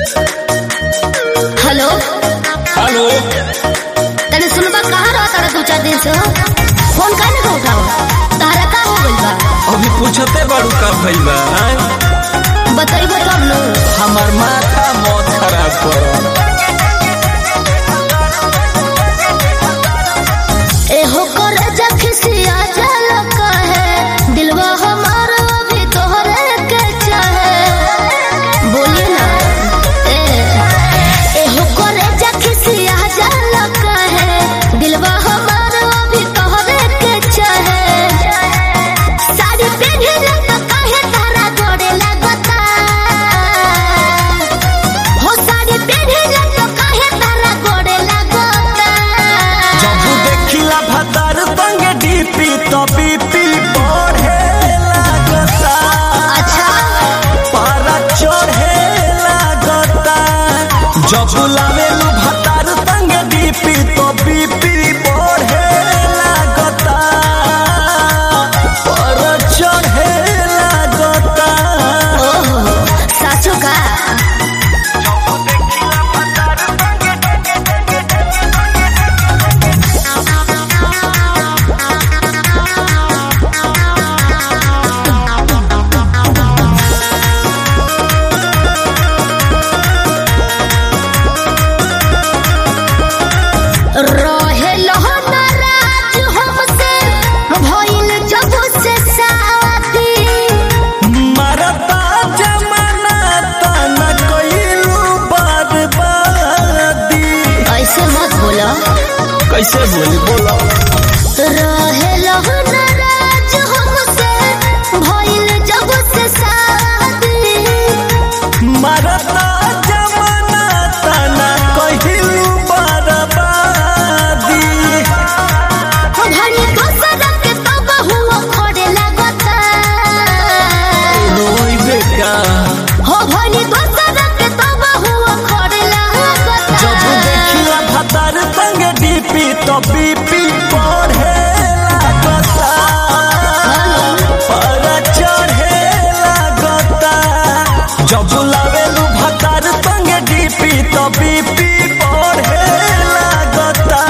hello hello तने सुनबा कहाँ रहा तारा 2-4 दिन से फोन काहे ना उठाओ तारा का हो गइल बा अभी पूछते बारू का भइल बा बताइबो तब न हमार माथा मौत खराब कर एहो कर जखसिया जल कहे दिलवा हमारा अभी तोहरे के चाहे बोलिए ना एहो कर जखसिया जल कहे दिलवा हमारा अभी तोहरे के चाहे साड़ी पहने लगा काहे तारा गोरे लगता हो साड़ी पहने लगा काहे तारा गोरे लगता जब देखिला भतार संग डीपी तो बीपी बढ़े लागता अच्छा पारा चढ़े लागता जब लावेलू भतार संग डीपी तो बीपी बढ़े लागता पारा चढ़े लागता ओहो साचो का रहे नाराज हमसे भइल जब से शादी मरता जमाना तना कइलू बर्बादी ऐसे मत बोला कैसे बोलो रहे नाराज हमसे भइल जब से शादी मरता जमाना तना कइलू बर्बादी भनी दोसर के तब हुआ खोड़े लगता रोई बेटा हो भनी दोसर के तब हुआ खोड़े लगता जब देखिला भतार संग डीपी तो बीपी बढ़े लागता पर चढ़े लागता जब लावेलू भतार संग डीपी तो बीपी बढ़े लागता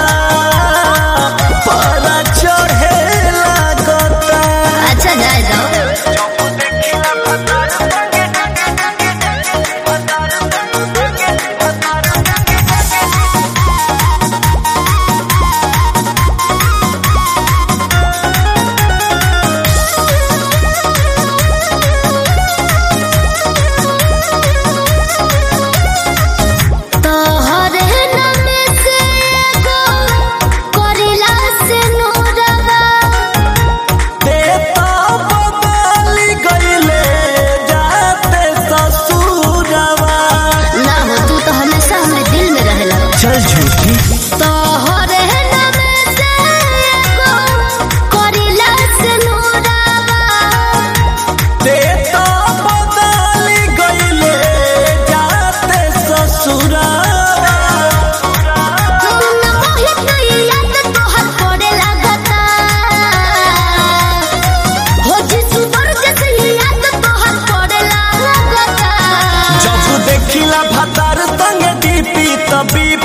पर चढ़े लागता अच्छा जाए जाओ तोहरे नामे से एगो करिला से नूरवा देता बदली गईले जाते ससुरवा ना हो तू तो हमेशा हमरे दिल में रहेला चल झूठी तोहरे नामे से एगो करिला से नूरवा देता बदली गईले जाते ससुरवा तुम मोहित नहीं याद तोहर पड़े लगता हो जिसु वर्ग से याद तोहर पड़े लगता जब देखिला भतार संग डीपी तभी